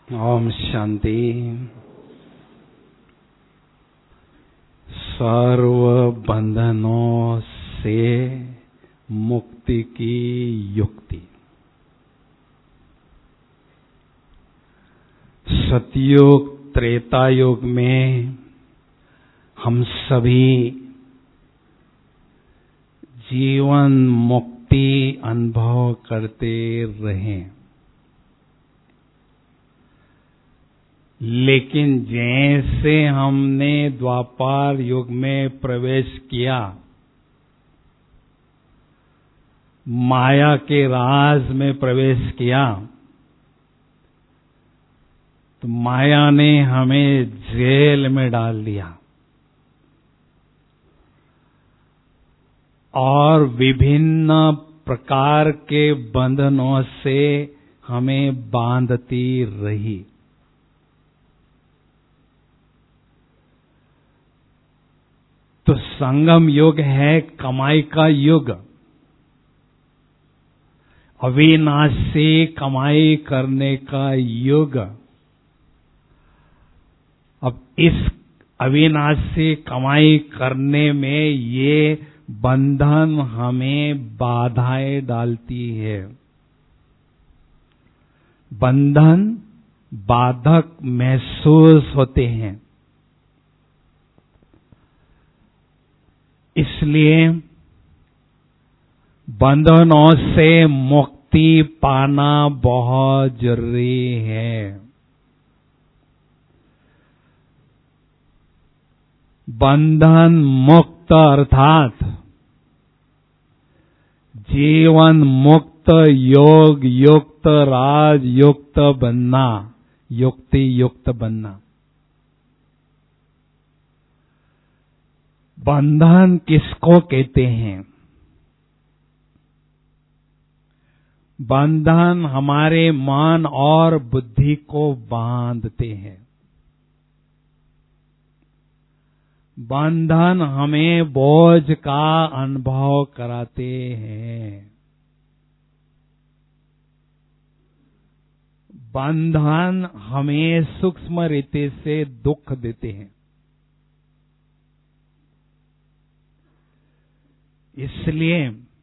ओम शांति। सर्व बंधनों से मुक्ति की युक्ति। सतयुग त्रेता युग में हम सभी जीवन मुक्ति अनुभव करते रहे, लेकिन जैसे हमने द्वापर युग में प्रवेश किया, माया के राज में प्रवेश किया, तो माया ने हमें जेल में डाल दिया और विभिन्न प्रकार के बंधनों से हमें बांधती रही। तो संगम युग है कमाई का युग, अविनाशी कमाई करने का युग। अब इस अविनाशी कमाई करने में ये बंधन हमें बाधाएं डालती है। बंधन बाधक महसूस होते हैं, इसलिए बंधनों से मुक्ति पाना बहुत जरूरी है। बंधन मुक्त अर्थात जीवन मुक्त, योग युक्त, राज युक्त बनना, युक्ति युक्त बनना। बंधन किसको कहते हैं? बंधन हमारे मन और बुद्धि को बांधते हैं। बंधन हमें बोझ का अनुभव कराते हैं। बंधन हमें सूक्ष्म रीति से दुख देते हैं। इसलिए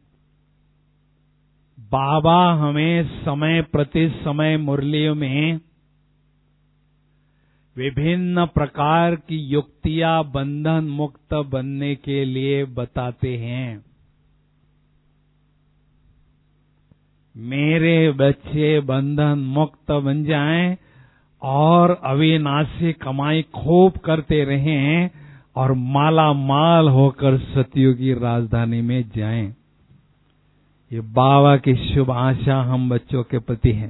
बाबा हमें समय प्रति समय मुरलियों में विभिन्न प्रकार की युक्तियां बंधन मुक्त बनने के लिए बताते हैं। मेरे बच्चे बंधन मुक्त बन जाएं और अविनाशी कमाई खूब करते रहें और माला माल होकर सतयुग की राजधानी में जाएं। ये बाबा की शुभ आशा हम बच्चों के प्रति है।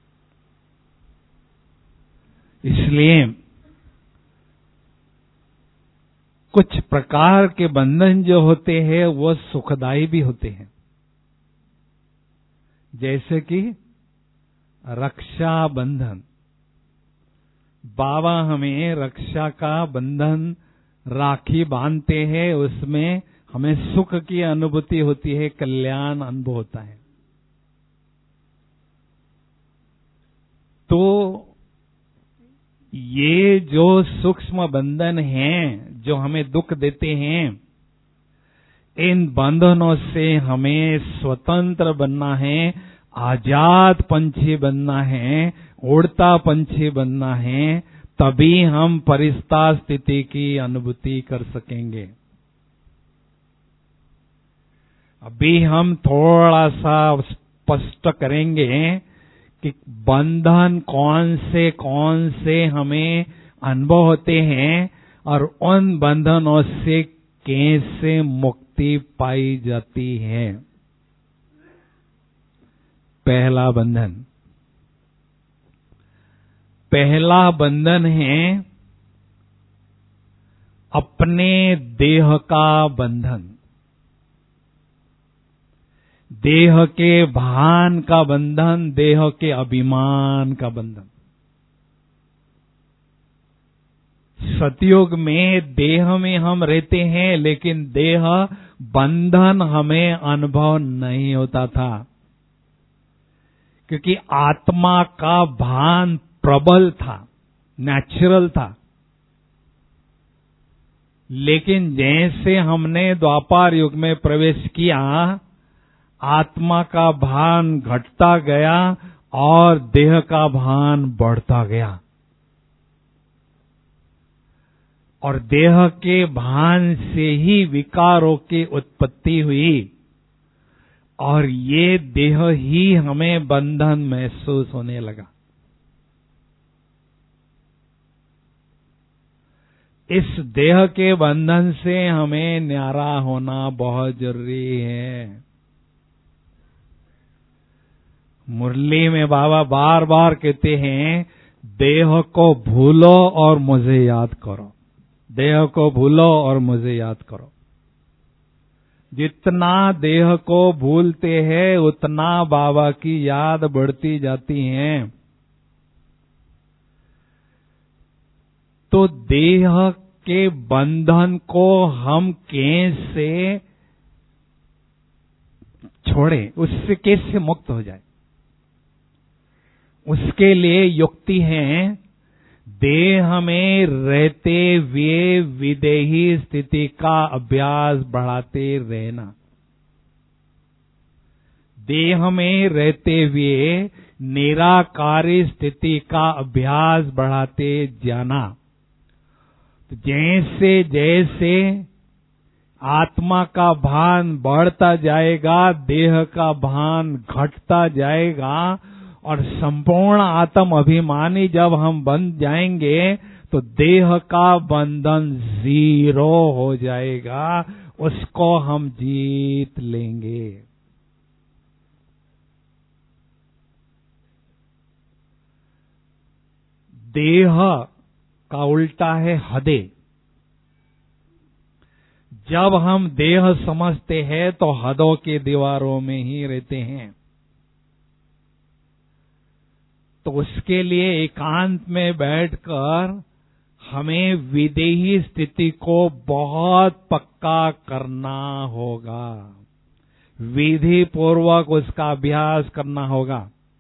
इसलिए कुछ प्रकार के बंधन जो होते हैं वो सुखदायी भी होते हैं, जैसे कि रक्षा बंधन। बाबा हमें रक्षा का बंधन राखी बांधते हैं, उसमें हमें सुख की अनुभूति होती है, कल्याण अनुभव होता है। तो ये जो सूक्ष्म बंधन हैं जो हमें दुख देते हैं, इन बंधनों से हमें स्वतंत्र बनना है, आजाद पंछी बनना है, उड़ता पंछी बनना है, तभी हम परिस्था स्थिति की अनुभूति कर सकेंगे। अभी हम थोड़ा सा स्पष्ट करेंगे कि बंधन कौन से हमें अनुभव होते हैं और उन बंधनों से कैसे मुक्ति पाई जाती है। पहला बंधन है अपने देह का बंधन, देह के भान का बंधन, देह के अभिमान का बंधन। सतयुग में देह में हम रहते हैं, लेकिन देह बंधन हमें अनुभव नहीं होता था, क्योंकि आत्मा का भान प्रबल था, नेचुरल था। लेकिन जैसे हमने द्वापर युग में प्रवेश किया, आत्मा का भान घटता गया और देह का भान बढ़ता गया, और देह के भान से ही विकारों की उत्पत्ति हुई, और ये देह ही हमें बंधन महसूस होने लगा। इस देह के बंधन से हमें न्यारा होना बहुत जरूरी है। मुरली में बाबा बार बार कहते हैं, देह को भूलो और मुझे याद करो, देह को भूलो और मुझे याद करो। जितना देह को भूलते हैं उतना बाबा की याद बढ़ती जाती है। तो देह के बंधन को हम कैसे छोड़ें, उससे कैसे मुक्त हो जाए, उसके लिए युक्ति है, देह में रहते हुए विदेही स्थिति का अभ्यास बढ़ाते रहना। देह में रहते हुए निराकारी स्थिति का अभ्यास बढ़ाते जाना। तो जैसे जैसे आत्मा का भान बढ़ता जाएगा, देह का भान घटता जाएगा, और संपूर्ण आत्म अभिमानी जब हम बन जाएंगे तो देह का बंधन जीरो हो जाएगा, उसको हम जीत लेंगे। देह का उल्टा है हदे। जब हम देह समझते हैं तो हदों के दीवारों में ही रहते हैं। तो उसके लिए एकांत में बैठकर हमें विदेही स्थिति को बहुत पक्का करना होगा, विधि पूर्वक उसका अभ्यास करना होगा।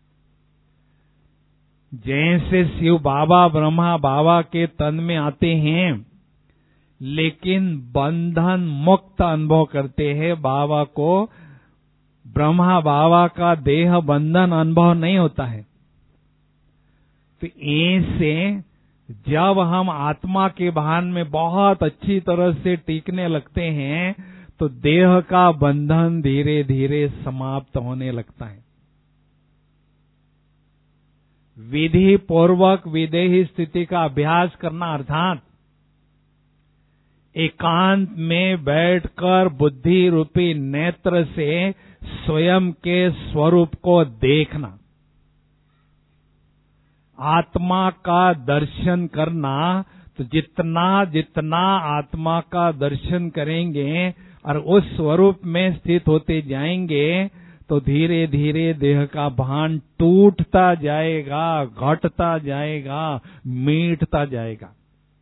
जैसे शिव बाबा ब्रह्मा बाबा के तन में आते हैं, लेकिन बंधन मुक्त अनुभव करते हैं, बाबा को ब्रह्मा बाबा का देह बंधन अनुभव नहीं होता है। तो ऐसे जब हम आत्मा के भान में बहुत अच्छी तरह से टिकने लगते हैं तो देह का बंधन धीरे धीरे समाप्त होने लगता है। विधि पूर्वक विदेही स्थिति का अभ्यास करना अर्थात एकांत में बैठकर बुद्धि रूपी नेत्र से स्वयं के स्वरूप को देखना, आत्मा का दर्शन करना। तो जितना जितना आत्मा का दर्शन करेंगे और उस स्वरूप में स्थित होते जाएंगे तो धीरे धीरे देह का भान टूटता जाएगा, घटता जाएगा, मिटता जाएगा।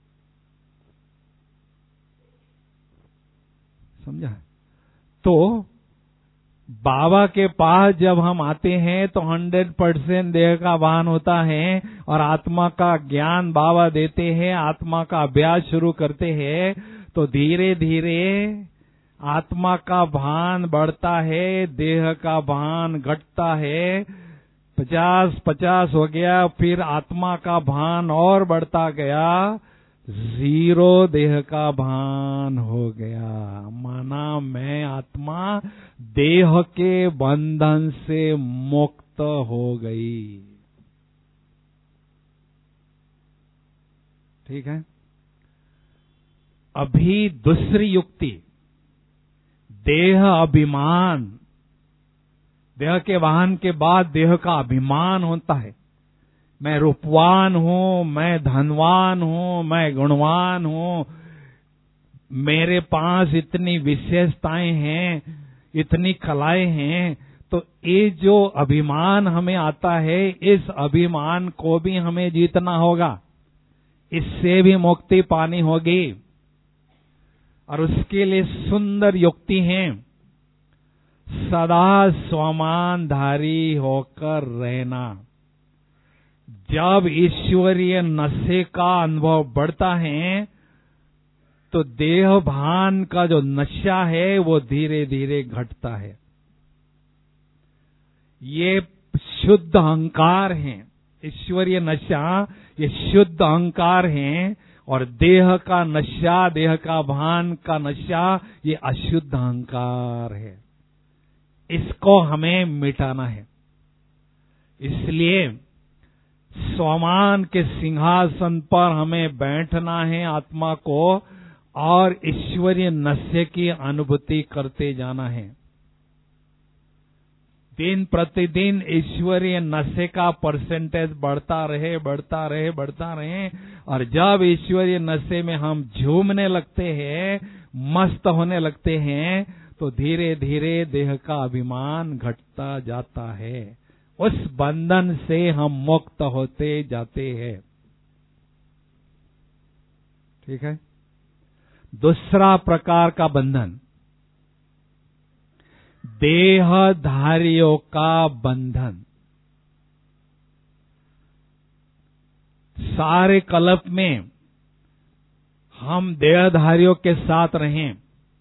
समझा? तो बाबा के पास जब हम आते हैं तो 100% देह का भान होता है और आत्मा का ज्ञान बाबा देते हैं, आत्मा का अभ्यास शुरू करते हैं। तो धीरे धीरे आत्मा का भान बढ़ता है, देह का भान घटता है। 50-50 हो गया, फिर आत्मा का भान और बढ़ता गया, 0 देह का भान हो गया। माना मैं आत्मा देह के बंधन से मुक्त हो गई। ठीक है। अभी दूसरी युक्ति, देह अभिमान। देह के वाहन के बाद देह का अभिमान होता है। मैं रूपवान हूं, मैं धनवान हूं, मैं गुणवान हूं, मेरे पास इतनी विशेषताएं हैं, इतनी कलाएं हैं। तो ये जो अभिमान हमें आता है, इस अभिमान को भी हमें जीतना होगा, इससे भी मुक्ति पानी होगी। और उसके लिए सुंदर युक्ति है, सदा स्वमानधारी होकर रहना। जब ईश्वरीय नशे का अनुभव बढ़ता है तो देह भान का जो नशा है वो धीरे धीरे घटता है। ये शुद्ध अहंकार है। ईश्वरीय नशा ये शुद्ध अहंकार है, और देह का नशा, देह का भान का नशा ये अशुद्ध अहंकार है। इसको हमें मिटाना है। इसलिए स्वमान के सिंहासन पर हमें बैठना है आत्मा को, और ईश्वरीय नशे की अनुभूति करते जाना है। दिन प्रतिदिन ईश्वरीय नशे का परसेंटेज बढ़ता रहे, बढ़ता रहे, बढ़ता रहे, और जब ईश्वरीय नशे में हम झूमने लगते हैं, मस्त होने लगते हैं, तो धीरे धीरे देह का अभिमान घटता जाता है। उस बंधन से हम मुक्त होते जाते हैं। ठीक है। दूसरा प्रकार का बंधन, देहधारियों का बंधन। सारे कल्प में हम देहधारियों के साथ रहें,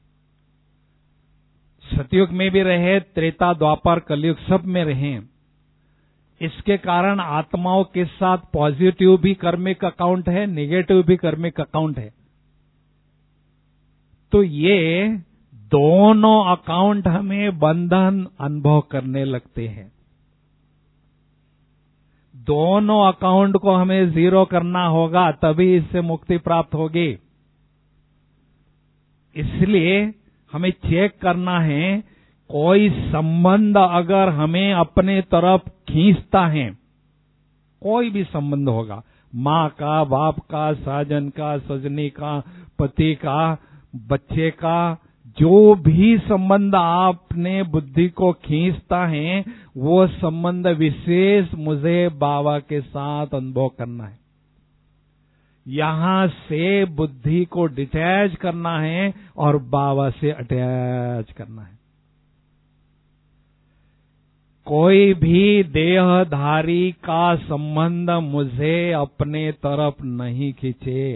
सतयुग में भी रहे, त्रेता द्वापर कलयुग सब में रहें। इसके कारण आत्माओं के साथ पॉजिटिव भी कर्मिक अकाउंट है, नेगेटिव भी कर्मिक अकाउंट है। तो ये दोनों अकाउंट हमें बंधन अनुभव करने लगते हैं। दोनों अकाउंट को हमें जीरो करना होगा, तभी इससे मुक्ति प्राप्त होगी। इसलिए हमें चेक करना है, कोई संबंध अगर हमें अपने तरफ खींचता है, कोई भी संबंध होगा, माँ का, बाप का, साजन का, सजनी का, पति का, बच्चे का, जो भी संबंध आपने बुद्धि को खींचता है, वो संबंध विशेष मुझे बाबा के साथ अनुभव करना है। यहां से बुद्धि को डिटैच करना है और बाबा से अटैच करना है। कोई भी देहधारी का संबंध मुझे अपने तरफ नहीं खींचे,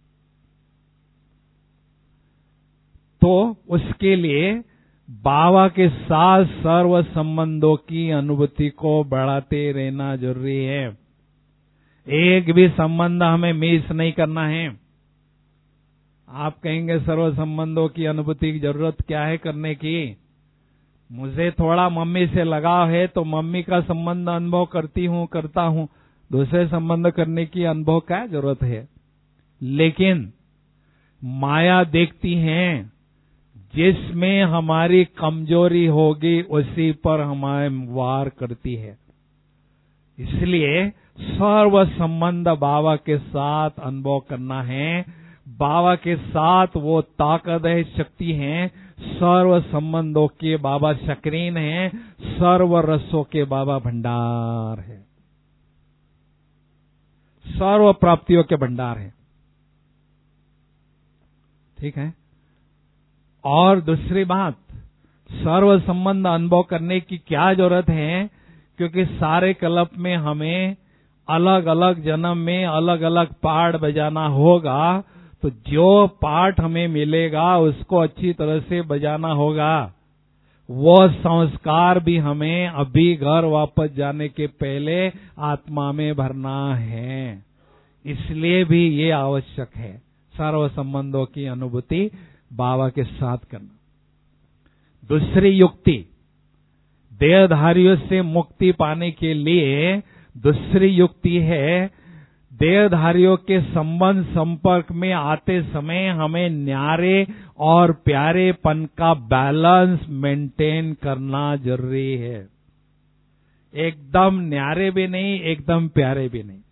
तो उसके लिए बाबा के साथ सर्व संबंधों की अनुभूति को बढ़ाते रहना जरूरी है। एक भी संबंध हमें मिस नहीं करना है। आप कहेंगे सर्व संबंधों की अनुभूति की जरूरत क्या है करने की? मुझे थोड़ा मम्मी से लगाव है तो मम्मी का संबंध अनुभव करता हूं, दूसरे संबंध करने की अनुभव क्या जरूरत है? लेकिन माया देखती है, जिसमें हमारी कमजोरी होगी उसी पर हमें वार करती है। इसलिए सर्व संबंध बाबा के साथ अनुभव करना है। बाबा के साथ वो ताकत है, शक्ति है। सर्व संबंधों के बाबा शक्रीन है, सर्व रसों के बाबा भंडार है, सर्व प्राप्तियों के भंडार है। ठीक है। और दूसरी बात, सर्व संबंध अनुभव करने की क्या जरूरत है? क्योंकि सारे कल्प में हमें अलग अलग जन्म में अलग अलग पाठ बजाना होगा, तो जो पाठ हमें मिलेगा उसको अच्छी तरह से बजाना होगा। वो संस्कार भी हमें अभी घर वापस जाने के पहले आत्मा में भरना है। इसलिए भी ये आवश्यक है, सर्व संबंधों की अनुभूति बाबा के साथ करना। दूसरी युक्ति, देहधारियों से मुक्ति पाने के लिए दूसरी युक्ति है, देहधारियों के संबंध संपर्क में आते समय हमें न्यारे और प्यारेपन का बैलेंस मेंटेन करना जरूरी है। एकदम न्यारे भी नहीं, एकदम प्यारे भी नहीं।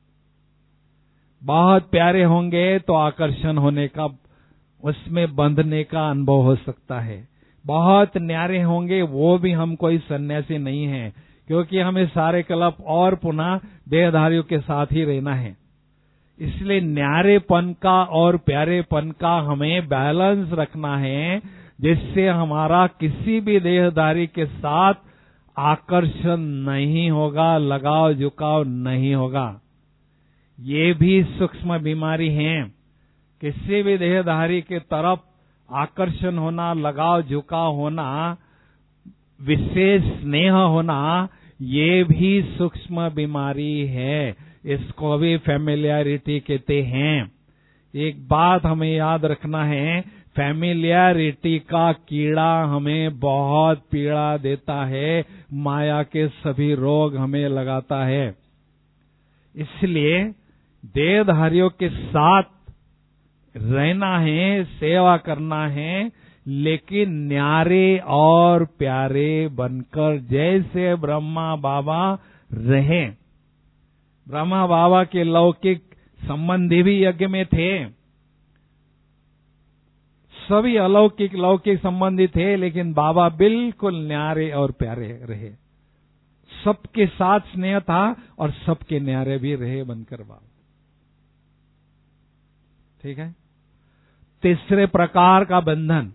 बहुत प्यारे होंगे तो आकर्षण होने का, उसमें बंधने का अनुभव हो सकता है। बहुत न्यारे होंगे, वो भी हम कोई सन्यासी नहीं है, क्योंकि हमें सारे कल्प और पुनः देहधारियों के साथ ही रहना है। इसलिए न्यारेपन का और प्यारेपन का हमें बैलेंस रखना है, जिससे हमारा किसी भी देहधारी के साथ आकर्षण नहीं होगा, लगाव झुकाव नहीं होगा। ये भी सूक्ष्म बीमारी है। किसी भी देहधारी के तरफ आकर्षण होना, लगाव झुकाव होना, विशेष स्नेह होना, ये भी सूक्ष्म बीमारी है। इसको भी फैमिलियरिटी कहते हैं। एक बात हमें याद रखना है, फैमिलियरिटी का कीड़ा हमें बहुत पीड़ा देता है, माया के सभी रोग हमें लगाता है। इसलिए देहधारियों के साथ रहना है, सेवा करना है, लेकिन न्यारे और प्यारे बनकर, जैसे ब्रह्मा बाबा रहे। ब्रह्मा बाबा के लौकिक संबंधी भी यज्ञ में थे, सभी अलौकिक लौकिक संबंधी थे, लेकिन बाबा बिल्कुल न्यारे और प्यारे रहे। सबके साथ स्नेह था और सबके न्यारे भी रहे बनकर बाबा। ठीक है। तीसरे प्रकार का बंधन,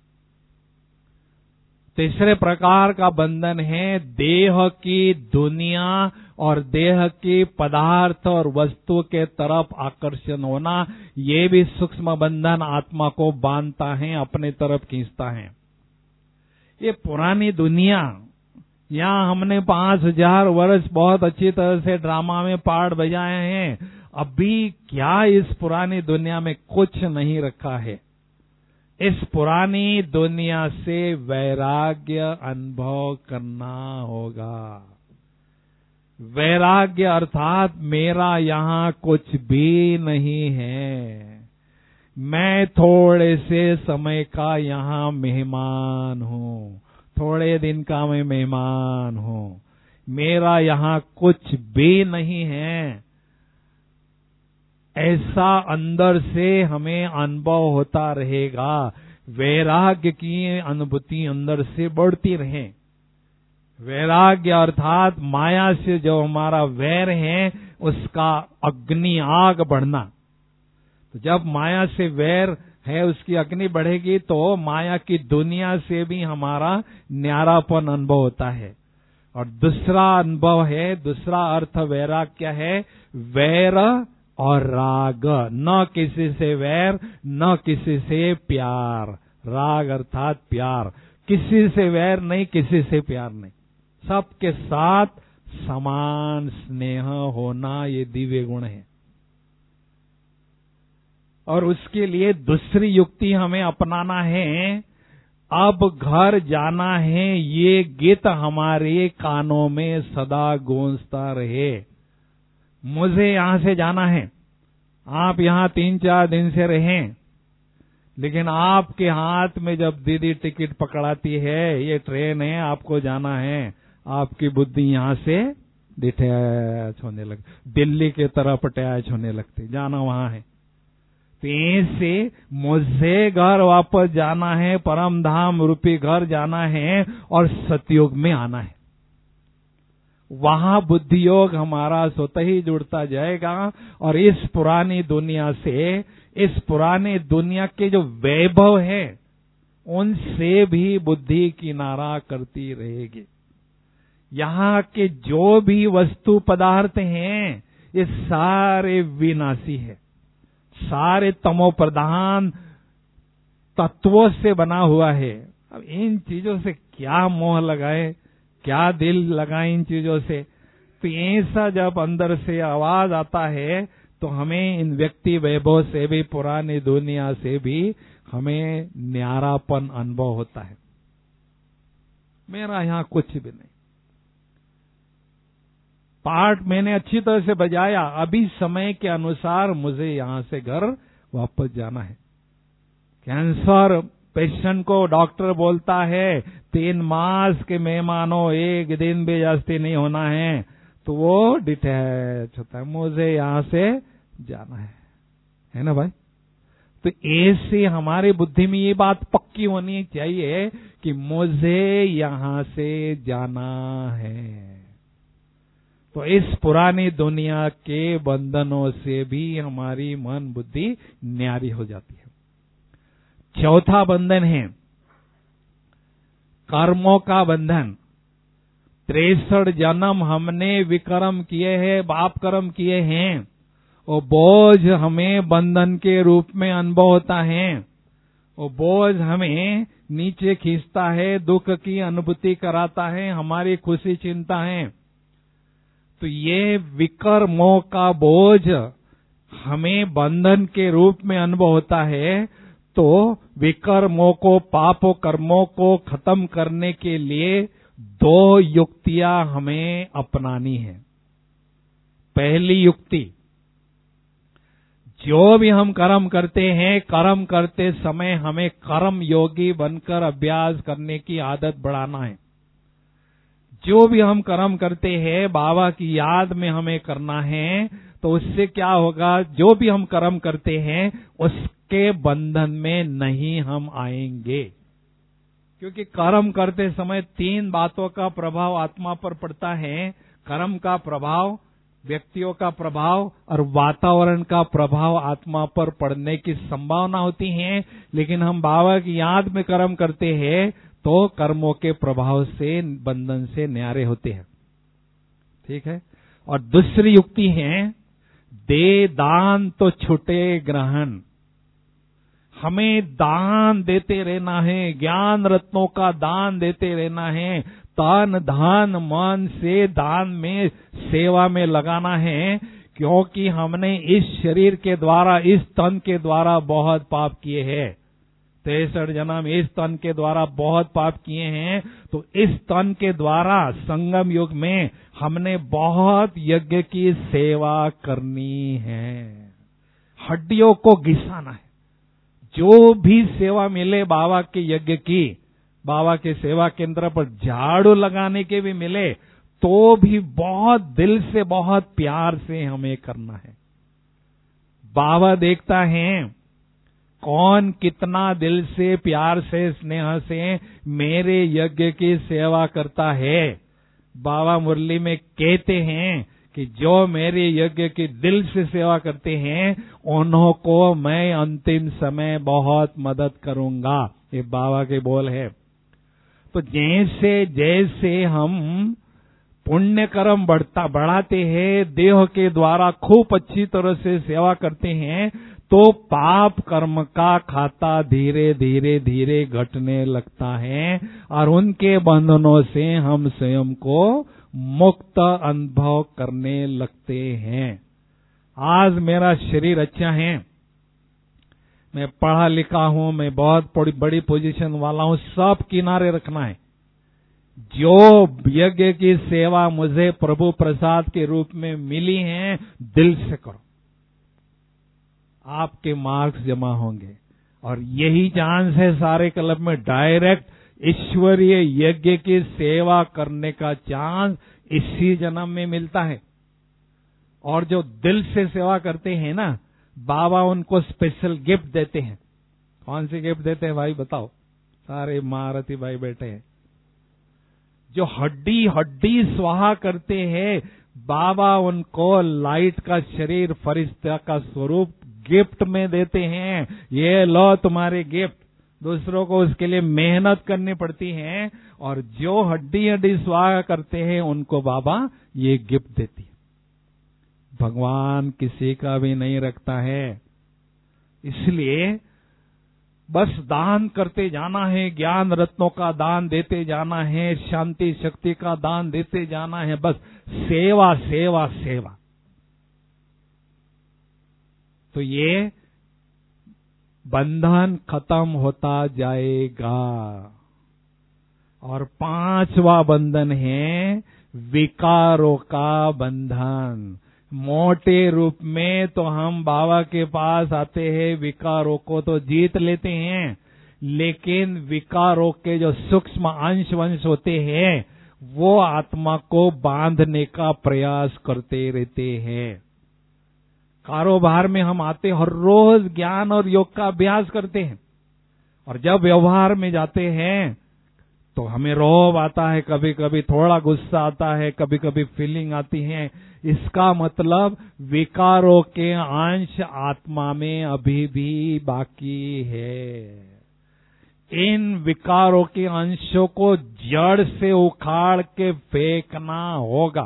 तीसरे प्रकार का बंधन है देह की दुनिया और देह की पदार्थ और वस्तु के तरफ आकर्षण होना। ये भी सूक्ष्म बंधन आत्मा को बांधता है, अपने तरफ खींचता है। ये पुरानी दुनिया, यहाँ हमने 5000 वर्ष बहुत अच्छी तरह से ड्रामा में पार्ट बजाए हैं। अभी क्या इस पुरानी दुनिया में कुछ नहीं रखा है। इस पुरानी दुनिया से वैराग्य अनुभव करना होगा। वैराग्य अर्थात मेरा यहाँ कुछ भी नहीं है, मैं थोड़े से समय का यहाँ मेहमान हूँ, थोड़े दिन का मैं मेहमान हूँ, मेरा यहाँ कुछ भी नहीं है। ऐसा अंदर से हमें अनुभव होता रहेगा। वैराग्य की अनुभूति अंदर से बढ़ती रहे। वैराग्य अर्थात माया से जो हमारा वैर है उसका अग्नि आग बढ़ना। तो जब माया से वैर है उसकी अग्नि बढ़ेगी तो माया की दुनिया से भी हमारा न्यारापन अनुभव होता है। और दूसरा अनुभव है, दूसरा अर्थ वैराग क्या है? वैर और राग, न किसी से वैर न किसी से प्यार। राग अर्थात प्यार, किसी से वैर नहीं, किसी से प्यार नहीं, सबके साथ समान स्नेह होना, ये दिव्य गुण है। और उसके लिए दूसरी युक्ति हमें अपनाना है। अब घर जाना है, ये गीत हमारे कानों में सदा गूंजता रहे। मुझे यहां से जाना है, आप यहां 3-4 दिन से रहें, लेकिन आपके हाथ में जब दीदी टिकट पकड़ाती है, ये ट्रेन है, आपको जाना है, आपकी बुद्धि यहां से डिटैच होने लगती, दिल्ली के तरफ अटैच होने लगती, जाना वहां है। तो ऐसे मुझे घर वापस जाना है, परम धाम रूपी घर जाना है और सतयुग में आना है। वहां बुद्धि योग हमारा स्वतः ही जुड़ता जाएगा और इस पुरानी दुनिया से, इस पुरानी दुनिया के जो वैभव है उनसे भी बुद्धि किनारा करती रहेगी। यहाँ के जो भी वस्तु पदार्थ हैं ये सारे विनाशी है, सारे तमो प्रधान तत्वों से बना हुआ है। अब इन चीजों से क्या मोह लगाए, क्या दिल लगाए इन चीजों से। तो ऐसा जब अंदर से आवाज आता है तो हमें इन व्यक्ति वैभव से भी, पुरानी दुनिया से भी हमें न्यारापन अनुभव होता है। मेरा यहाँ कुछ भी नहीं, पार्ट मैंने अच्छी तरह से बजाया, अभी समय के अनुसार मुझे यहाँ से घर वापस जाना है। कैंसर पेशेंट को डॉक्टर बोलता है 3 मास के मेहमानों, 1 दिन भी जास्ती नहीं होना है, तो वो डिटैच होता है, मुझे यहाँ से जाना है ना भाई। तो ऐसे हमारी बुद्धि में ये बात पक्की होनी चाहिए कि मुझे यहाँ से जाना है। तो इस पुरानी दुनिया के बंधनों से भी हमारी मन बुद्धि न्यारी हो जाती है। चौथा बंधन है कर्मों का बंधन। 63 जन्म हमने विकर्म किए हैं, पाप कर्म किए हैं, वो बोझ हमें बंधन के रूप में अनुभव होता है। वो बोझ हमें नीचे खींचता है, दुख की अनुभूति कराता है, हमारी खुशी चिंता है। तो ये विकर्मों का बोझ हमें बंधन के रूप में अनुभव होता है। तो विकर्मों को, पापों कर्मों को खत्म करने के लिए 2 युक्तियां हमें अपनानी है। पहली युक्ति, जो भी हम कर्म करते हैं, कर्म करते समय हमें कर्म योगी बनकर अभ्यास करने की आदत बढ़ाना है। जो भी हम कर्म करते हैं बाबा की याद में हमें करना है। तो उससे क्या होगा, जो भी हम कर्म करते हैं उसके बंधन में नहीं हम आएंगे। क्योंकि कर्म करते समय 3 बातों का प्रभाव आत्मा पर पड़ता है। कर्म का प्रभाव, व्यक्तियों का प्रभाव और वातावरण का प्रभाव आत्मा पर पड़ने की संभावना होती है। लेकिन हम बाबा की याद में कर्म करते हैं तो कर्मों के प्रभाव से, बंधन से न्यारे होते हैं। ठीक है। और दूसरी युक्ति है, दे दान तो छुटे ग्रहण। हमें दान देते रहना है, ज्ञान रत्नों का दान देते रहना है, तन धन मन से दान में, सेवा में लगाना है। क्योंकि हमने इस शरीर के द्वारा, इस तन के द्वारा बहुत पाप किए हैं। 63 जन्म इस तन के द्वारा बहुत पाप किए हैं। तो इस तन के द्वारा संगम युग में हमने बहुत यज्ञ की सेवा करनी है, हड्डियों को घिसाना है। जो भी सेवा मिले बाबा के यज्ञ की, बाबा के सेवा केंद्र पर झाड़ू लगाने के भी मिले तो भी बहुत दिल से, बहुत प्यार से हमें करना है। बाबा देखता है कौन कितना दिल से, प्यार से, स्नेह से मेरे यज्ञ की सेवा करता है। बाबा मुरली में कहते हैं कि जो मेरे यज्ञ की दिल से सेवा करते हैं उन्हों को मैं अंतिम समय बहुत मदद करूंगा। ये बाबा के बोल है। तो जैसे जैसे हम पुण्य कर्म बढ़ाते हैं, देह के द्वारा खूब अच्छी तरह से सेवा करते हैं, तो पाप कर्म का खाता धीरे धीरे धीरे घटने लगता है और उनके बंधनों से हम स्वयं को मुक्त अनुभव करने लगते हैं। आज मेरा शरीर अच्छा है, मैं पढ़ा लिखा हूं, मैं बहुत बड़ी पोजीशन वाला हूं, सब किनारे रखना है। जो यज्ञ की सेवा मुझे प्रभु प्रसाद के रूप में मिली है, दिल से करो, आपके मार्क्स जमा होंगे। और यही चांस है सारे क्लब में डायरेक्ट ईश्वरीय यज्ञ की सेवा करने का चांस इसी जन्म में मिलता है। और जो दिल से सेवा करते हैं ना, बाबा उनको स्पेशल गिफ्ट देते हैं। कौन सी गिफ्ट देते हैं भाई बताओ? सारे महारथी भाई बैठे हैं। जो हड्डी हड्डी स्वाहा करते हैं, बाबा उनको लाइट का शरीर, फरिश्ता का स्वरूप गिफ्ट में देते हैं। ये लो तुम्हारे गिफ्ट। दूसरों को उसके लिए मेहनत करनी पड़ती है और जो हड्डी हड्डी स्वाहा करते हैं उनको बाबा ये गिफ्ट देती है। भगवान किसी का भी नहीं रखता है। इसलिए बस दान करते जाना है, ज्ञान रत्नों का दान देते जाना है, शांति शक्ति का दान देते जाना है। बस सेवा सेवा सेवा। तो ये बंधन खत्म होता जाएगा। और 5वां बंधन है विकारों का बंधन। मोटे रूप में तो हम बाबा के पास आते हैं, विकारों को तो जीत लेते हैं, लेकिन विकारों के जो सूक्ष्म अंश वंश होते हैं वो आत्मा को बांधने का प्रयास करते रहते हैं। कारोबार में हम आते, हर रोज ज्ञान और योग का अभ्यास करते हैं, और जब व्यवहार में जाते हैं तो हमें रोब आता है, कभी कभी थोड़ा गुस्सा आता है, कभी कभी फीलिंग आती है। इसका मतलब विकारों के अंश आत्मा में अभी भी बाकी है। इन विकारों के अंशों को जड़ से उखाड़ के फेंकना होगा।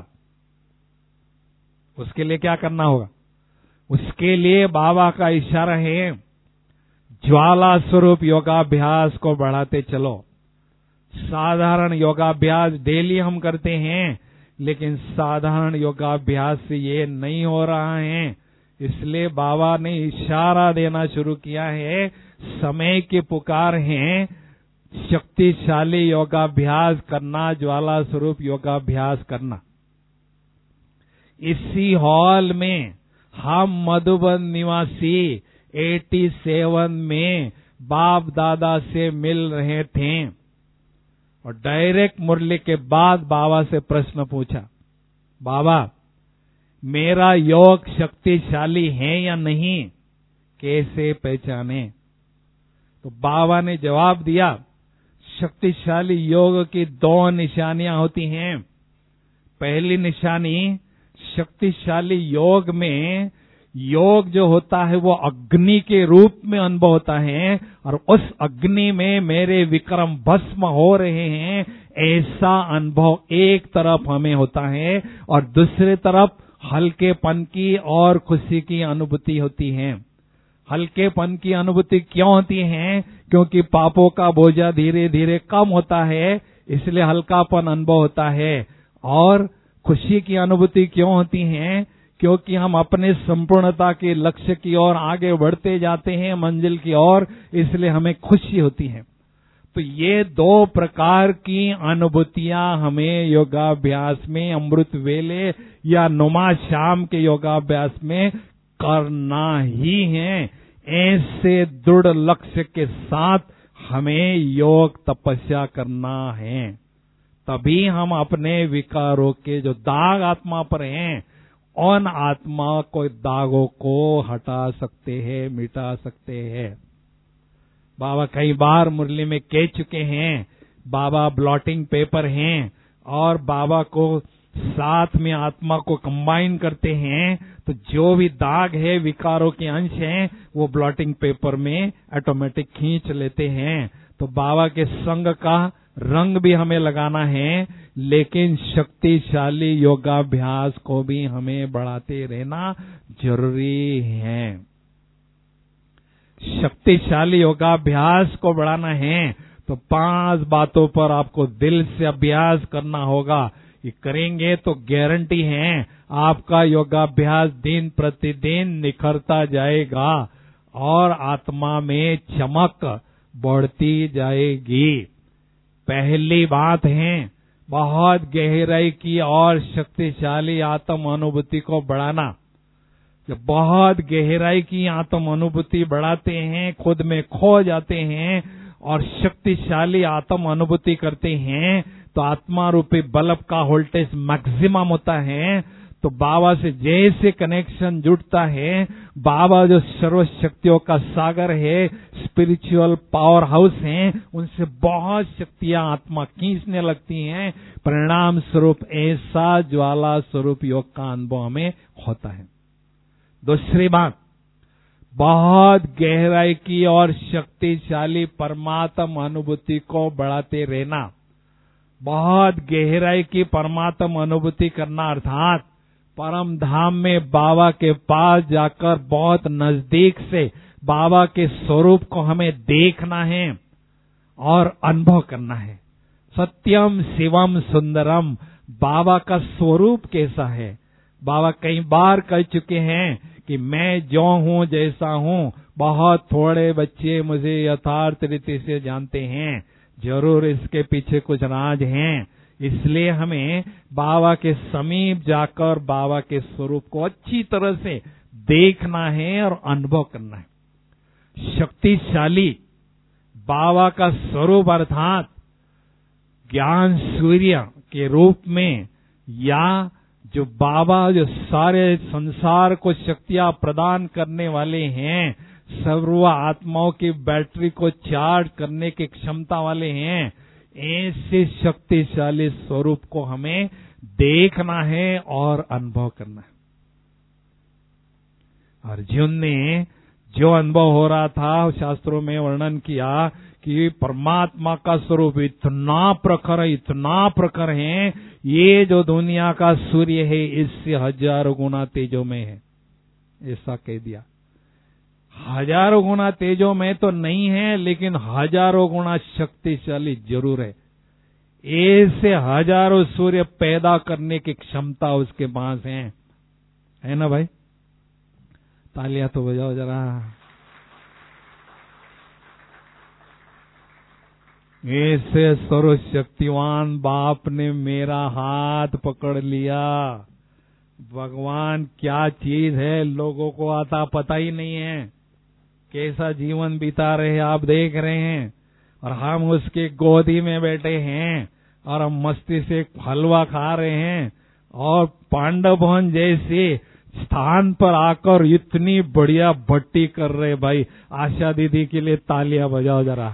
उसके लिए क्या करना होगा? उसके लिए बाबा का इशारा है, ज्वाला स्वरूप योगाभ्यास को बढ़ाते चलो। साधारण योगाभ्यास डेली हम करते हैं, लेकिन साधारण योगाभ्यास से ये नहीं हो रहा है। इसलिए बाबा ने इशारा देना शुरू किया है, समय की पुकार है, शक्तिशाली योगाभ्यास करना, ज्वाला स्वरूप योगाभ्यास करना। इसी हॉल में हम मधुबन निवासी 87 में बाप दादा से मिल रहे थे और डायरेक्ट मुरली के बाद बाबा से प्रश्न पूछा, बाबा मेरा योग शक्तिशाली है या नहीं, कैसे पहचाने? तो बाबा ने जवाब दिया, शक्तिशाली योग की 2 निशानियां होती हैं। पहली निशानी, शक्तिशाली योग में योग जो होता है वो अग्नि के रूप में अनुभव होता है और उस अग्नि में मेरे विक्रम भस्म हो रहे हैं, ऐसा अनुभव एक तरफ हमें होता है और दूसरे तरफ हल्केपन की और खुशी की अनुभूति होती है। हल्केपन की अनुभूति क्यों होती है? क्योंकि पापों का बोझा धीरे धीरे कम होता है, इसलिए हल्कापन अनुभव होता है। और खुशी की अनुभूति क्यों होती है? क्योंकि हम अपने संपूर्णता के लक्ष्य की ओर आगे बढ़ते जाते हैं, मंजिल की ओर, इसलिए हमें खुशी होती है। तो ये 2 प्रकार की अनुभूतियां हमें योगाभ्यास में, अमृत वेले या नुमा शाम के योगाभ्यास में करना ही है। ऐसे दृढ़ लक्ष्य के साथ हमें योग तपस्या करना है, तभी हम अपने विकारों के जो दाग आत्मा पर हैं, उन आत्मा को दागों को हटा सकते हैं, मिटा सकते हैं। बाबा कई बार मुरली में कह चुके हैं, बाबा ब्लॉटिंग पेपर हैं और बाबा को साथ में आत्मा को कंबाइन करते हैं, तो जो भी दाग है, विकारों के अंश हैं, वो ब्लॉटिंग पेपर में ऑटोमेटिक खींच लेते हैं। तो बाबा के संग का रंग भी हमें लगाना है, लेकिन शक्तिशाली योगाभ्यास को भी हमें बढ़ाते रहना जरूरी है। शक्तिशाली योगाभ्यास को बढ़ाना है तो 5 बातों पर आपको दिल से अभ्यास करना होगा। ये करेंगे तो गारंटी है आपका योगाभ्यास दिन प्रतिदिन निखरता जाएगा और आत्मा में चमक बढ़ती जाएगी। पहली बात है, बहुत गहराई की और शक्तिशाली आत्म अनुभूति को बढ़ाना। जब बहुत गहराई की आत्म अनुभूति बढ़ाते हैं, खुद में खो जाते हैं और शक्तिशाली आत्म अनुभूति करते हैं, तो आत्मा रूपी बल्ब का वोल्टेज मैक्सिमम होता है। तो बाबा से जैसे कनेक्शन जुड़ता है, बाबा जो सर्व शक्तियों का सागर है, स्पिरिचुअल पावर हाउस है, उनसे बहुत शक्तियां आत्मा खींचने लगती हैं। परिणाम स्वरूप ऐसा ज्वाला स्वरूप योग का अनुभव हमें होता है। दूसरी बात, बहुत गहराई की और शक्तिशाली परमात्म अनुभूति को बढ़ाते रहना। बहुत गहराई की परमात्म अनुभूति करना अर्थात परम धाम में बाबा के पास जाकर बहुत नजदीक से बाबा के स्वरूप को हमें देखना है और अनुभव करना है। सत्यम शिवम सुंदरम, बाबा का स्वरूप कैसा है? बाबा कई बार कह चुके हैं कि मैं जो हूँ जैसा हूँ, बहुत थोड़े बच्चे मुझे यथार्थ रीति से जानते हैं, जरूर इसके पीछे कुछ राज हैं। इसलिए हमें बाबा के समीप जाकर बाबा के स्वरूप को अच्छी तरह से देखना है और अनुभव करना है। शक्तिशाली बाबा का स्वरूप अर्थात ज्ञान सूर्य के रूप में, या जो बाबा जो सारे संसार को शक्तियां प्रदान करने वाले हैं, सर्व आत्माओं की बैटरी को चार्ज करने की क्षमता वाले हैं, ऐसे शक्तिशाली स्वरूप को हमें देखना है और अनुभव करना है। अर्जुन ने जो अनुभव हो रहा था, शास्त्रों में वर्णन किया कि परमात्मा का स्वरूप इतना प्रखर है, ये जो दुनिया का सूर्य है इससे हजारों गुना तेजो में है, ऐसा कह दिया। हजारों गुना तेजो में तो नहीं है, लेकिन हजारों गुना शक्तिशाली जरूर है। ऐसे हजारों सूर्य पैदा करने की क्षमता उसके पास है ना भाई? तालियां तो बजाओ जरा। ऐसे सर्वशक्तिवान बाप ने मेरा हाथ पकड़ लिया। भगवान क्या चीज है, लोगों को आता पता ही नहीं है। कैसा जीवन बिता रहे हैं आप देख रहे हैं, और हम उसके गोदी में बैठे हैं और हम मस्ती से हलवा खा रहे हैं, और पांडव भवन जैसे स्थान पर आकर इतनी बढ़िया भट्टी कर रहे। भाई आशा दीदी के लिए तालियां बजाओ जरा।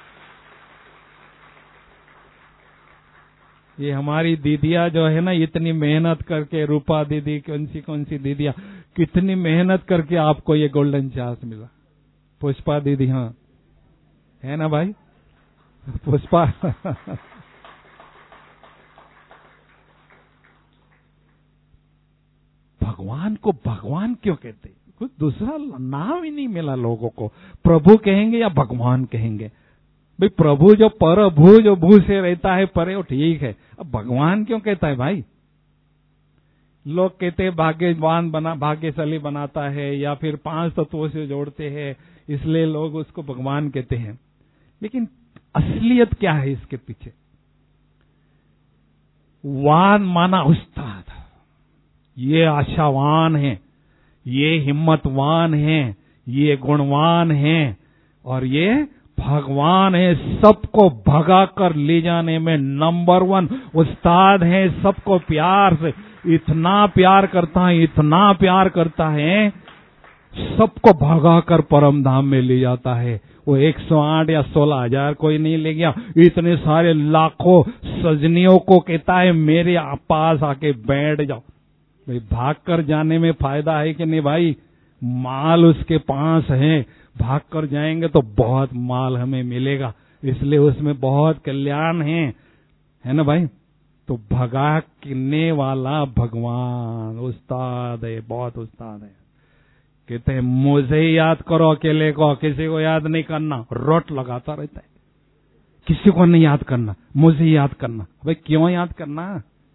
ये हमारी दीदियां जो है ना, इतनी मेहनत करके, रूपा दीदी, कौन सी दीदियां कितनी मेहनत करके आपको ये गोल्डन चांस मिला। पुष्पा दीदी, हाँ है ना भाई? पुष्पा भगवान को भगवान क्यों कहते? कुछ दूसरा नाम ही नहीं मिला लोगों को। प्रभु कहेंगे या भगवान कहेंगे? भाई प्रभु जो पर भू, जो भू से रहता है परे, वो ठीक है। अब भगवान क्यों कहता है भाई? लोग कहते हैं भाग्यवान भाग्यशाली बनाता है, या फिर 5 तत्वों से जोड़ते हैं, इसलिए लोग उसको भगवान कहते हैं। लेकिन असलियत क्या है इसके पीछे? वान माना उस्ताद, ये आशावान है, ये हिम्मतवान है, ये गुणवान है, और ये भगवान है। सबको भगा कर ले जाने में नंबर 1 उस्ताद है। सबको प्यार से इतना प्यार करता है, सबको भगा कर परम धाम में ले जाता है। वो 108 या 16,000 कोई नहीं ले गया, इतने सारे लाखों सजनियों को कहता है मेरे पास आके बैठ जाओ। भाई भाग कर जाने में फायदा है कि नहीं भाई? माल उसके पास है, भाग कर जाएंगे तो बहुत माल हमें मिलेगा, इसलिए उसमें बहुत कल्याण है ना भाई? तो भगाने वाला भगवान उस्ताद है, बहुत उस्ताद है। कहते हैं मुझे याद करो, अकेले को, किसी को याद नहीं करना। रोट लगाता रहता है, किसी को नहीं याद करना, मुझे याद करना। भाई क्यों याद करना?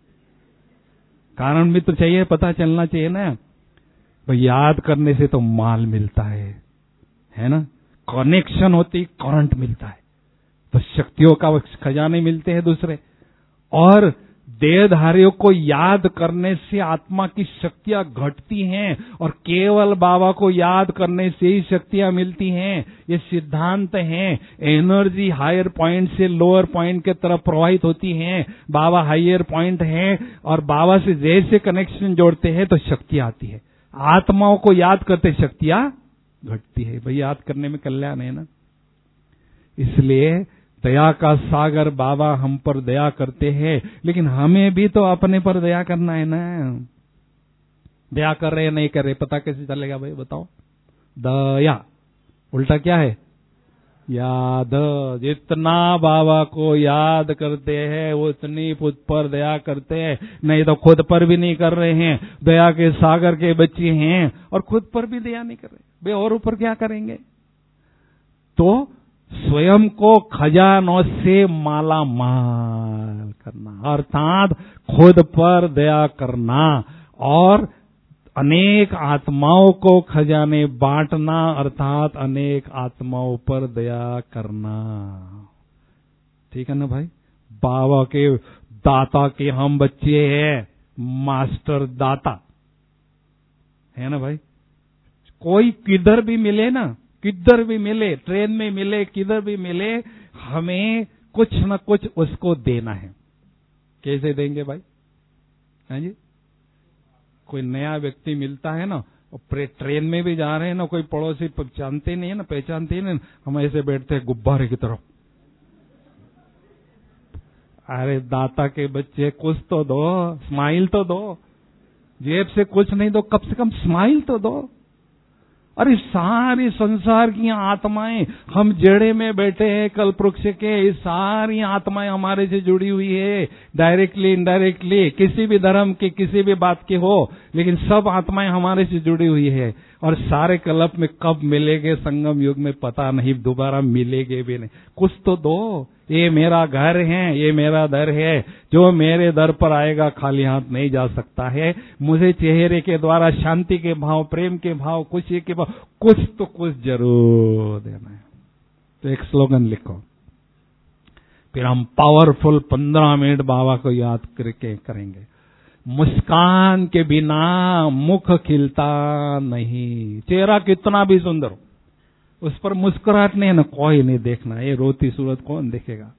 कारण भी तो चाहिए, पता चलना चाहिए ना। भाई याद करने से तो माल मिलता है ना? कनेक्शन होती, करंट मिलता है, तो शक्तियों का खजाने मिलते हैं दूसरे। और देहधारियों को याद करने से आत्मा की शक्तियां घटती हैं, और केवल बाबा को याद करने से ही शक्तियां मिलती हैं। ये सिद्धांत है। एनर्जी हायर पॉइंट से लोअर पॉइंट के तरफ प्रवाहित होती है। बाबा हायर पॉइंट है, और बाबा से जैसे कनेक्शन जोड़ते हैं तो शक्ति आती है। आत्माओं को याद करते शक्तियां घटती है। भाई याद करने में कल्याण है ना। इसलिए दया का सागर बाबा हम पर दया करते हैं, लेकिन हमें भी तो अपने पर दया करना है ना। दया कर रहे नहीं कर रहे पता कैसे चलेगा भाई? बताओ। दया उल्टा क्या है? याद। जितना बाबा को याद करते हैं उतनी खुद पर दया करते हैं, नहीं तो खुद पर भी नहीं कर रहे हैं। दया के सागर के बच्चे हैं और खुद पर भी दया नहीं कर रहे भाई, और ऊपर क्या करेंगे? तो स्वयं को खजानों से माला माल करना, अर्थात खुद पर दया करना, और अनेक आत्माओं को खजाने बांटना, अर्थात अनेक आत्माओं पर दया करना। ठीक है ना भाई? बाबा के दाता के हम बच्चे हैं, मास्टर दाता है ना भाई? कोई किधर भी मिले ना, किधर भी मिले, ट्रेन में मिले, किधर भी मिले, हमें कुछ न कुछ उसको देना है। कैसे देंगे भाई? हैं जी? कोई नया व्यक्ति मिलता है ना, ट्रेन में भी जा रहे हैं ना, कोई पड़ोसी जानते नहीं है ना, पहचानते ही नहीं, हम ऐसे बैठते हैं गुब्बारे की तरफ। अरे दाता के बच्चे कुछ तो दो, स्माइल तो दो। जेब से कुछ नहीं दो, कम से कम स्माइल तो दो। अरे सारी संसार की आत्माएं, हम जड़े में बैठे हैं कल्प वृक्ष के, ये सारी आत्माएं हमारे से जुड़ी हुई है, डायरेक्टली इनडायरेक्टली, किसी भी धर्म की किसी भी बात की हो, लेकिन सब आत्माएं हमारे से जुड़ी हुई है। और सारे कल्प में कब मिलेंगे, संगम युग में पता नहीं, दोबारा मिलेंगे भी नहीं। कुछ तो दो, ये मेरा घर है, ये मेरा दर है, जो मेरे दर पर आएगा खाली हाथ नहीं जा सकता है। मुझे चेहरे के द्वारा शांति के भाव, प्रेम के भाव, खुशी के भाव, कुछ तो कुछ जरूर देना है। तो एक स्लोगन लिखो, फिर हम पावरफुल 15 मिनट बाबा को याद करके करेंगे। मुस्कान के बिना मुख खिलता नहीं। चेहरा कितना भी सुंदर हो, उस पर मुस्कुराहट नहीं है ना, कोई नहीं देखना, ये रोती सूरत कौन देखेगा।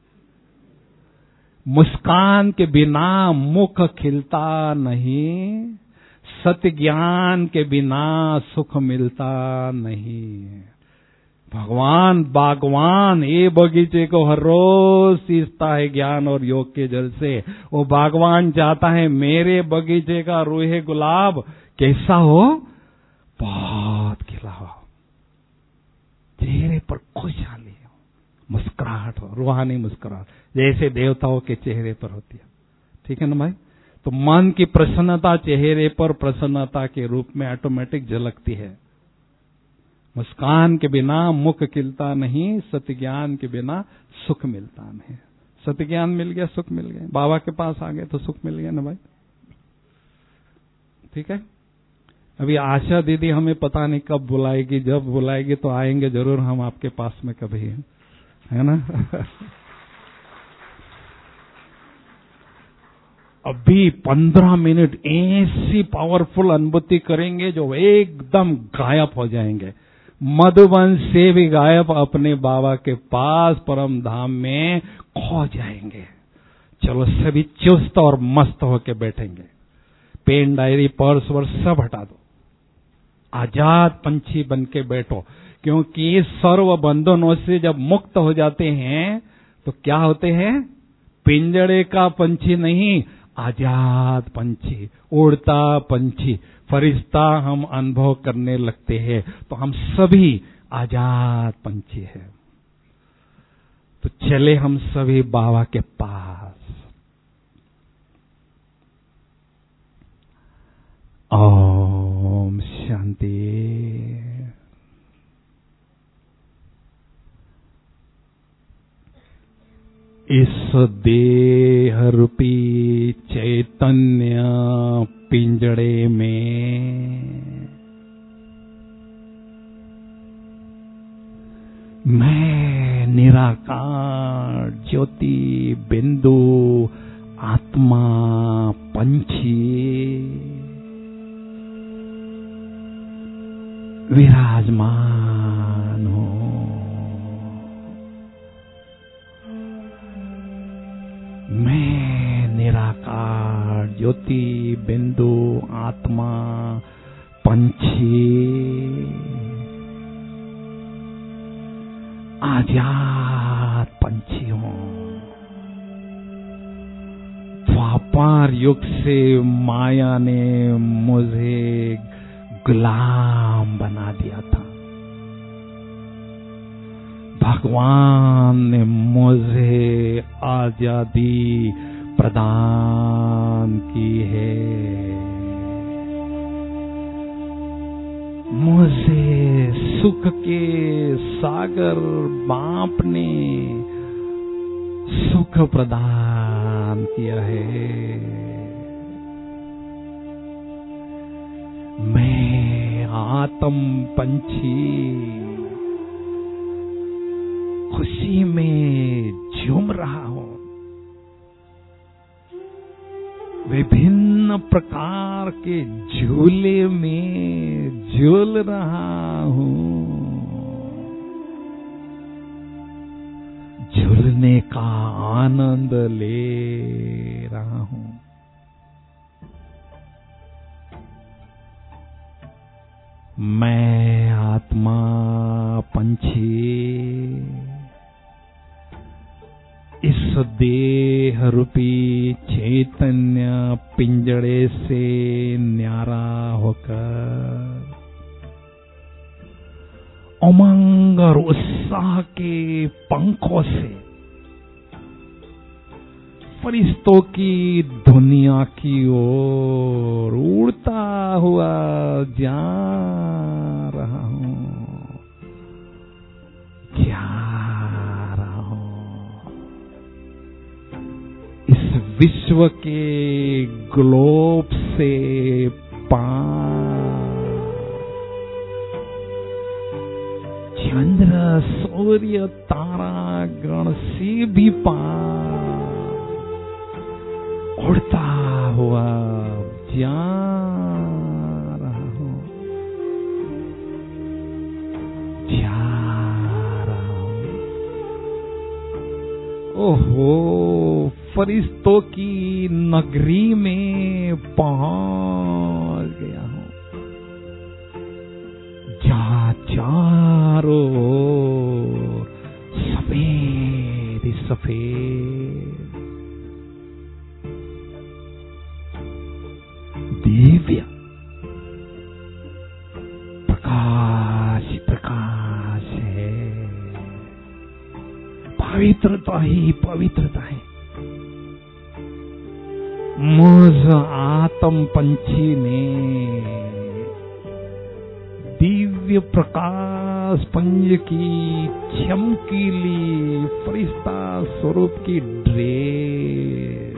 मुस्कान के बिना मुख खिलता नहीं, सत्य ज्ञान के बिना सुख मिलता नहीं। भगवान बागवान ये बगीचे को हर रोज सींचता है ज्ञान और योग के जल से। वो बागवान चाहता है मेरे बगीचे का रूहे गुलाब कैसा हो, बहुत खिला हो, चेहरे पर खुशहाली हो, मुस्कुराहट हो, रूहानी मुस्कुराहट, जैसे देवताओं के चेहरे पर होती है। ठीक है ना भाई? तो मन की प्रसन्नता चेहरे पर प्रसन्नता के रूप में ऑटोमेटिक झलकती है। मुस्कान के बिना मुख खिलता नहीं, सत्य ज्ञान के बिना सुख मिलता नहीं। सत्य ज्ञान मिल गया, सुख मिल गया, बाबा के पास आ गए तो सुख मिल गया ना भाई। ठीक है? अभी आशा दीदी हमें पता नहीं कब बुलाएगी, जब बुलाएगी तो आएंगे जरूर हम आपके पास में कभी, है ना? अभी 15 मिनट ऐसी पावरफुल अनुभूति करेंगे जो एकदम गायब हो जाएंगे, मधुबन से भी गायब, अपने बाबा के पास परम धाम में खो जाएंगे। चलो सभी चुस्त और मस्त होके बैठेंगे, पेन डायरी पर्स वर्स सब हटा दो, आजाद पंछी बन के बैठो, क्योंकि सर्व बंधनों से जब मुक्त हो जाते हैं तो क्या होते हैं? पिंजड़े का पंछी नहीं, आजाद पंछी, उड़ता पंछी, फरिश्ता हम अनुभव करने लगते हैं। तो हम सभी आजाद पंछी हैं। तो चले हम सभी बाबा के पास। ओम शांति। इस देह रूपी चैतन्य पिंजड़े में मैं निराकार ज्योति बिंदु आत्मा पंछी विराजमान हूं। मैं निराकार ज्योति बिंदु आत्मा पंछी आजाद पंछी हूं। द्वापर युग से माया ने मुझे गुलाम बना दिया था, भगवान ने मुझे आजादी प्रदान की है। मुझे सुख के सागर बाप ने सुख प्रदान किया है। मैं आत्म पंछी खुशी में झूम रहा हूं, विभिन्न प्रकार के झूले में झूल रहा हूं, झूलने का आनंद ले रहा हूं। मैं आत्मा पंछी इस देह रूपी चैतन्य पिंजड़े से न्यारा होकर उमंग और उत्साह के पंखों से फरिश्तों की दुनिया की ओर उड़ता हुआ जा रहा हूं, इस विश्व के ग्लोब से पार, चंद्र सूर्य तारा गण से भी पार उड़ता हुआ जा रहा हूं, जा रहा हूं। ओहो, फरिश्तों की नगरी में पहुंच गया हूं। चारों ओर सफेद सफेद दिव्य प्रकाश प्रकाश है, पवित्रता ही पवित्रता है। मुझ आत्म पंछी ने दिव्य प्रकाश पंज की चमकीली फरिश्ता स्वरूप की ड्रेस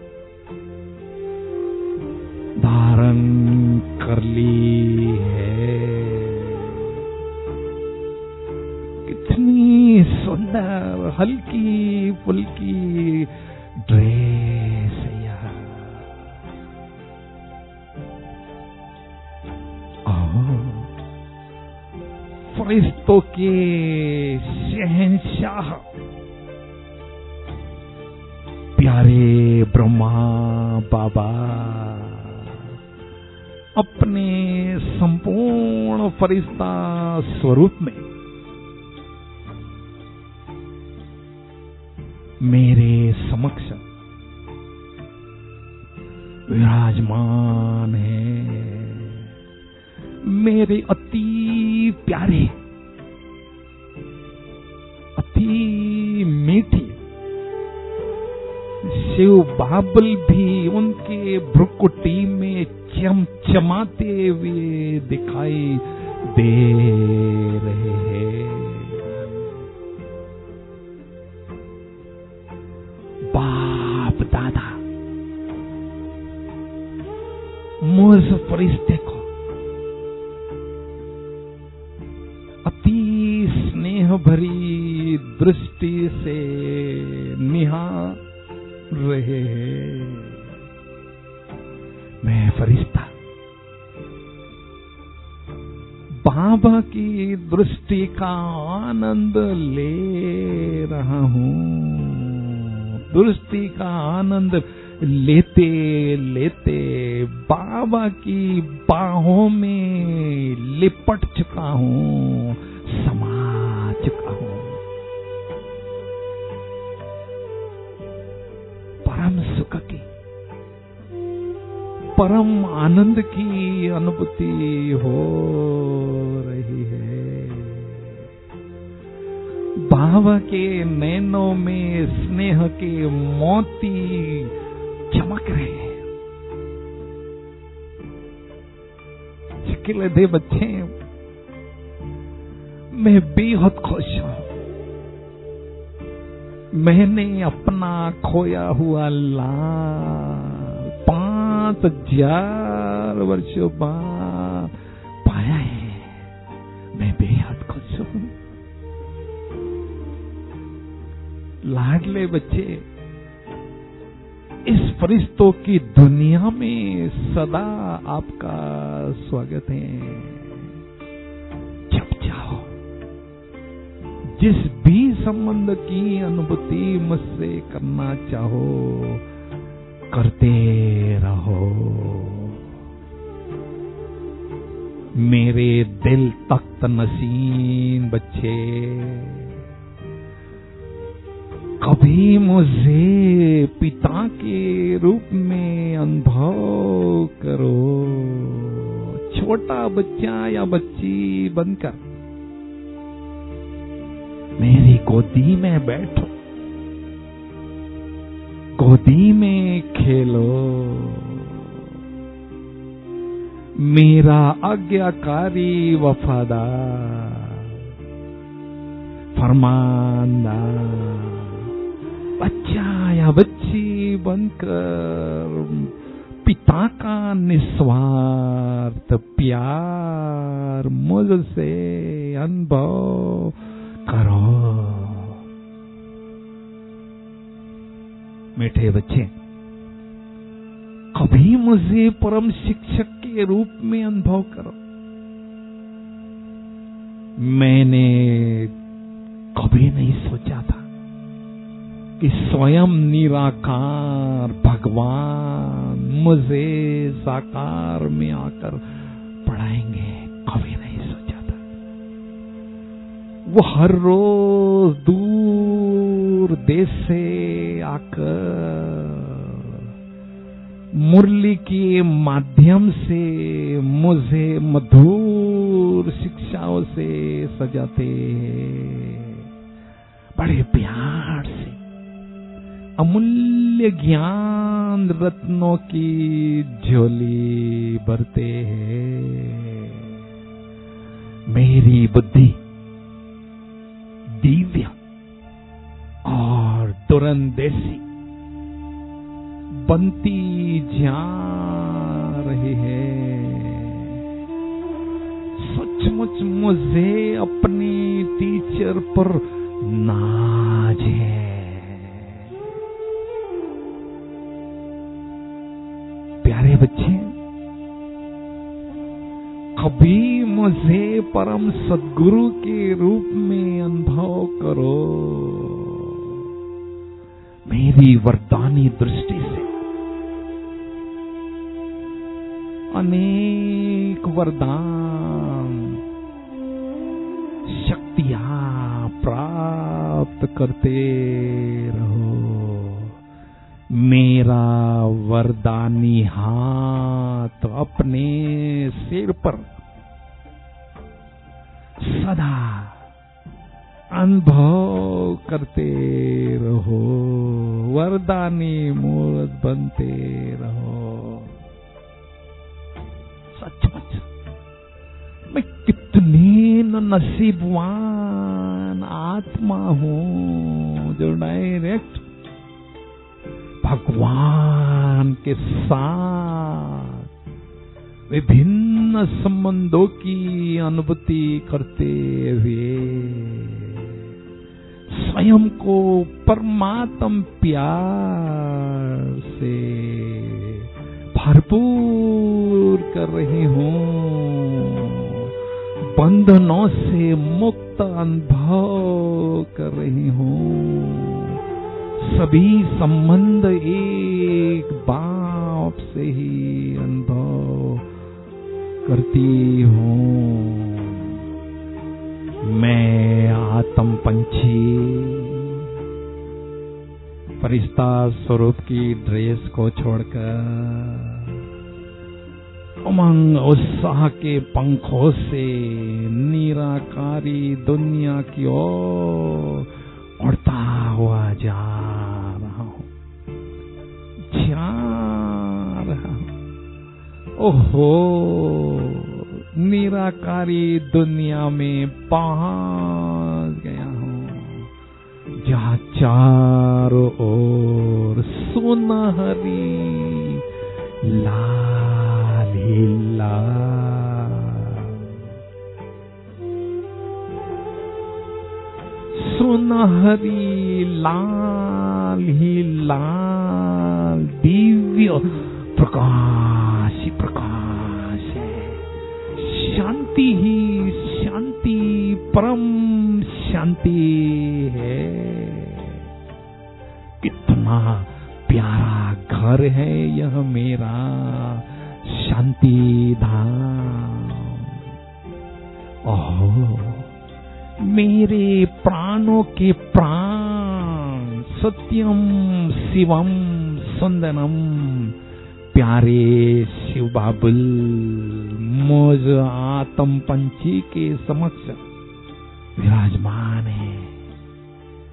धारण कर ली है। कितनी सुंदर हल्की फुल्की ड्रेस है यह। फरिश्तों के शहंशाह प्यारे ब्रह्मा बाबा अपने संपूर्ण फरिश्ता स्वरूप में मेरे समक्ष विराजमान है। मेरे अति प्यारे, अति मीठी शिव बाबल भी उनके भ्रुकुटी में चमचमाते हुए दिखाई दे रहे हैं। बाप दादा मुझ फरिश्ते को अति स्नेह भरी दृष्टि से निहार रहे हैं। मैं फरिश्ता बाबा की दृष्टि का आनंद ले रहा हूं। दृष्टि का आनंद लेते लेते बाबा की बाहों में लिपट चुका हूं, समा चुका हूं। परम सुख की, परम आनंद की अनुभूति हो रही है। बाबा के नैनों में स्नेह के मोती चमक रहे हैं। चिकिले दे बच्चे, मैं बेहद खुश हूं। मैंने अपना खोया हुआ लाल 5000 वर्षों बाद पाया है। मैं बेहद खुश हूं। लाडले बच्चे, इस फरिश्तों की दुनिया में सदा आपका स्वागत है। जब चाहो जिस भी संबंध की अनुभूति मुझसे करना चाहो करते रहो। मेरे दिल तख्त नशीन बच्चे, कभी मुझे पिता के रूप में अनुभव करो। छोटा बच्चा या बच्ची बनकर मेरी गोदी में बैठो, गोदी में खेलो, मेरा आज्ञाकारी वफादार फरमानदार बच्चा या बच्ची बनकर पिता का निस्वार्थ प्यार मुझसे अनुभव करो। मीठे बच्चे, कभी मुझे परम शिक्षक के रूप में अनुभव करो। मैंने कभी नहीं सोचा था कि स्वयं निराकार भगवान मुझे साकार में आकर पढ़ाएंगे। कभी नहीं सोचा था। वो हर रोज दूर देश से आकर मुरली के माध्यम से मुझे मधुर शिक्षाओं से सजाते, बड़े प्यार से अमूल्य ज्ञान रत्नों की झोली भरते हैं। मेरी बुद्धि दिव्य और दुरंदेशी बनती जा रही है। सचमुच मुझे अपने टीचर पर नाज है। प्यारे बच्चे, कभी मुझे परम सद्गुरु के रूप में अनुभव करो। मेरी वरदानी दृष्टि से अनेक वरदान शक्तियां प्राप्त करते रहो। मेरा वरदानी हाथ अपने सिर पर सदा अनुभव करते रहो। वरदानी मूर्त बनते रहो। सचमुच मैं कितनी नसीबवान आत्मा हूं जो डायरेक्ट भगवान के साथ विभिन्न संबंधों की अनुभूति करते हुए स्वयं को परमात्म प्यार से भरपूर कर रही हूं। बंधनों से मुक्त अनुभव कर रही हूं। सभी संबंध एक बाप से ही अनुभव करती हूं। मैं आत्म पंछी फरिश्ता स्वरूप की ड्रेस को छोड़कर उमंग उत्साह के पंखों से निराकारी दुनिया की ओर उड़ता हुआ जा रहा हूं। ओहो, निराकारी दुनिया में पहुंच गया हूं, जहां चारों ओर सुनहरी लाल ही लाल, सुनहरी लाल ही लाल दिव्य प्रकाश ही प्रकाश है। शांति ही शांति, परम शांति है। कितना प्यारा घर है यह मेरा शांति धाम। ओह, मेरे प्राणों के प्राण, सत्यम शिवम सुंदरम प्यारे शिव बाबुल मुझ आत्म पंछी के समक्ष विराजमान है।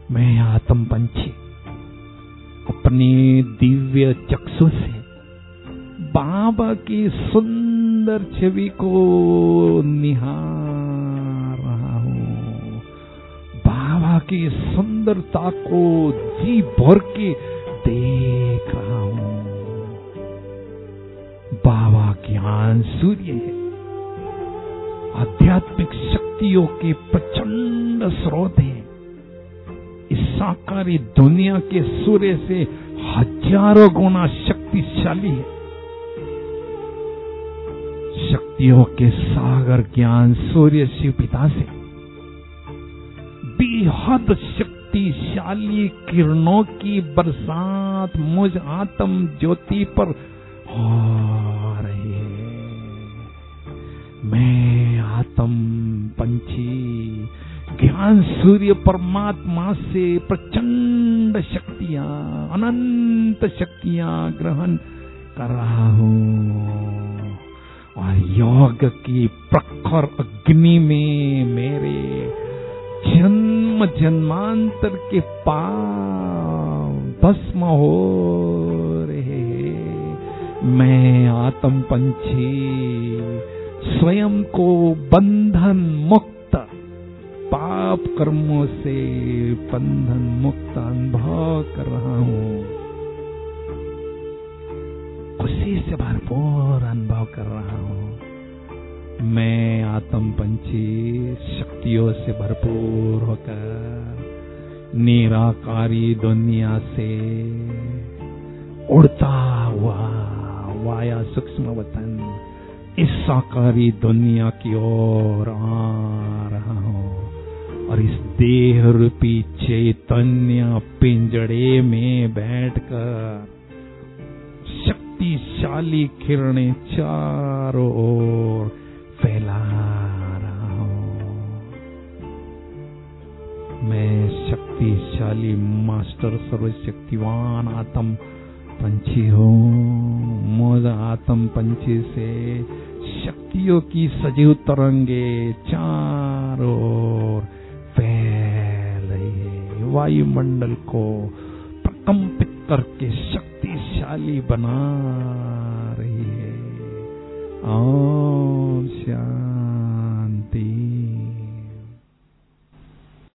मैं आत्म पंछी अपने दिव्य चक्षु से बाबा की सुंदर छवि को निहार रहा हूँ। बाबा की सुंदरता को जी भर के देख रहा हूँ। बाबा ज्ञान सूर्य है, आध्यात्मिक शक्तियों के प्रचंड स्रोत है। इस साकारी दुनिया के सूर्य से हजारों गुना शक्तिशाली है। शक्तियों के सागर ज्ञान सूर्य शिव पिता से बेहद शक्तिशाली किरणों की बरसात मुझ आत्म ज्योति पर हो रही है। मैं आत्म पंछी ज्ञान सूर्य परमात्मा से प्रचंड शक्तियां, अनंत शक्तियां ग्रहण कर रहा हूँ और योग की प्रखर अग्नि में मेरे जन्म जन्मांतर के पाप भस्म हो रहे हैं। मैं आत्म पंछी स्वयं को बंधन मुक्त, पाप कर्मों से बंधन मुक्त अनुभव कर रहा हूँ। खुशी से भरपूर अनुभव कर रहा हूँ। मैं आत्म पंछी शक्तियों से भरपूर होकर निराकारी दुनिया से उड़ता हुआ वाया सूक्ष्म वतन इस साकारी दुनिया की ओर आ रहा हूँ और इस देह रूपी चैतन्य पिंजड़े में बैठकर शक्तिशाली किरणें चारों ओर फैला रहा हूँ। मैं शक्तिशाली मास्टर सर्वशक्तिवान आत्म पंछी हूँ। मुझ आत्म पंछी से शक्तियों की सजीव तरंगे चारों ओर फैल रही है, वायुमंडल को प्रकंपित करके शक्तिशाली बना रही है। ओम शांति।